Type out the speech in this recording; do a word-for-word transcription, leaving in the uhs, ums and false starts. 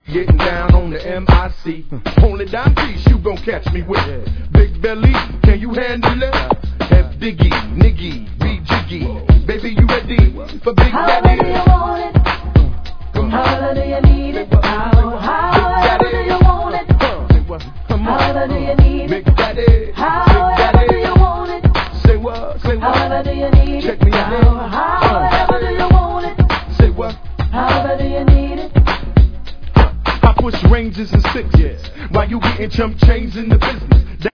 Getting down on the M I C. Only dime piece you gon' catch me with. Big belly, can you handle it? F Diggy, Niggy, B Jiggy. Baby, you ready for Big Daddy? How do you want it? How do you need it? How, how do you want it? How do you need it? Big Daddy, How do you want it? say what? Say what? How do you need it? Check me out. How do you want it? Say what? How do you need it? I push ranges and sixes while you getting chump chains in the business.